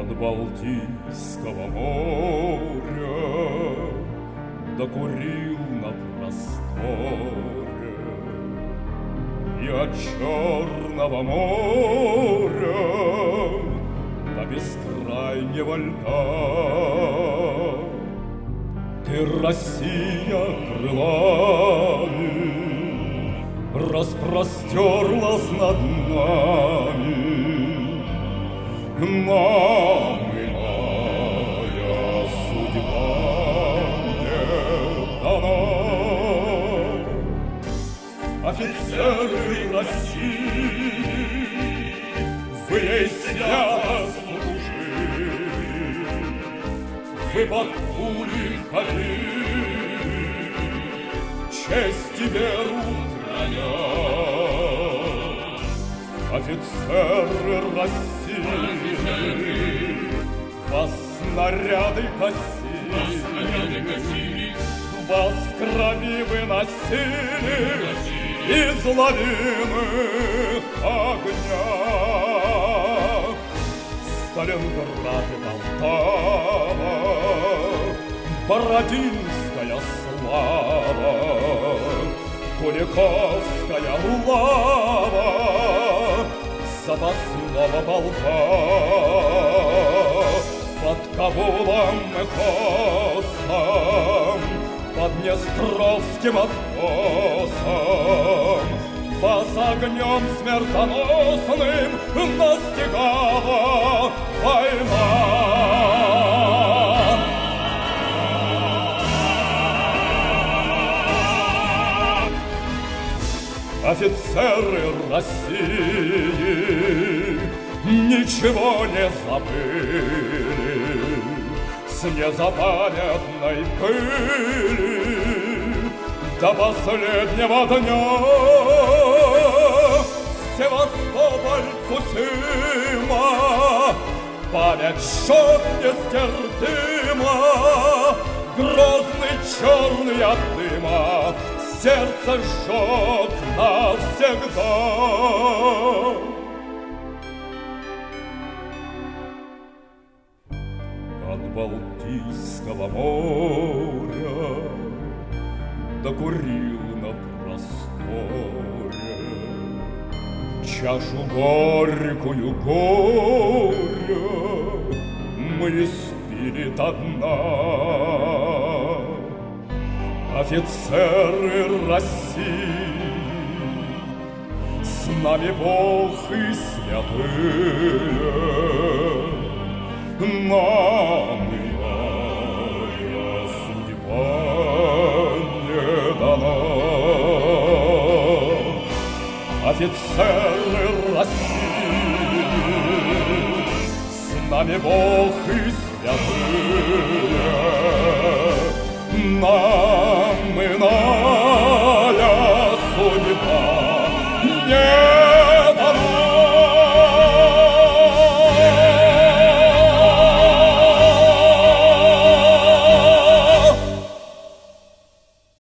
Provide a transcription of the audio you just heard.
От Балтийского моря докурил на просторе, и от Черного моря до бескрайнего льда ты, Россия, крылами распростерлась над нами. Нам иная судьба не дана. Офицеры России, вы ей свято служили, вы под пули ходили, честь и веру храня. Офицеры России, вас снаряды косили, вас в крови выносили из лавины огня. Сталинград и Полтава, Бородинская слава, Куликовская лава запасного полка. Под Кабулом и Косом, под Днестровским откосом вас огнем смертоносным настигала война. Офицеры России ничего не забыли с незапамятной пыли до последнего дня. Севастополь, Цусима, память жжет нестерпимо, грозный черный от дыма сердце сжег навсегда. От Балтийского моря докурил на просторе чашу горькую горя мы испили до дна. Офицеры России, с нами Бог и святые, нам иная судьба не дана. Офицеры России, с нами Бог и святые, нам иная